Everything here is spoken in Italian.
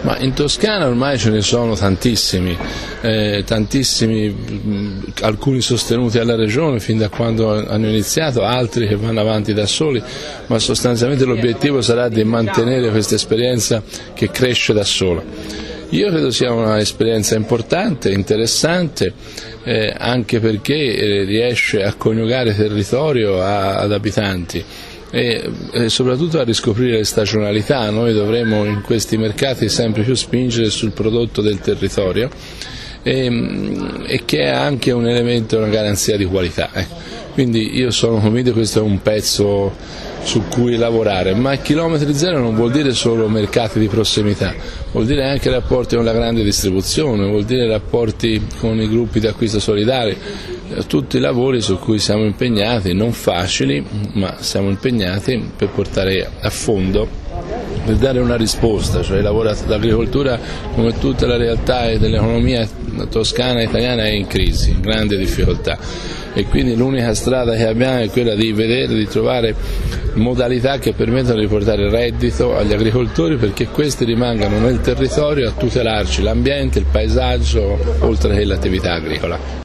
Ma in Toscana ormai ce ne sono tantissimi, alcuni sostenuti alla Regione fin da quando hanno iniziato, altri che vanno avanti da soli, ma sostanzialmente l'obiettivo sarà di mantenere questa esperienza che cresce da sola. Io credo sia un'esperienza importante, interessante, anche perché riesce a coniugare territorio ad abitanti. E soprattutto a riscoprire le stagionalità. Noi dovremo in questi mercati sempre più spingere sul prodotto del territorio e che è anche un elemento, una garanzia di qualità. Quindi io sono convinto che questo è un pezzo su cui lavorare, ma chilometri zero non vuol dire solo mercati di prossimità, vuol dire anche rapporti con la grande distribuzione, vuol dire rapporti con i gruppi di acquisto solidari, tutti lavori su cui siamo impegnati, non facili, ma siamo impegnati per portare a fondo, per dare una risposta, cioè l'agricoltura come tutta la realtà dell'economia toscana e italiana è in crisi, in grande difficoltà e quindi l'unica strada che abbiamo è quella di vedere, di trovare modalità che permettano di portare reddito agli agricoltori perché questi rimangano nel territorio a tutelarci l'ambiente, il paesaggio, oltre che l'attività agricola.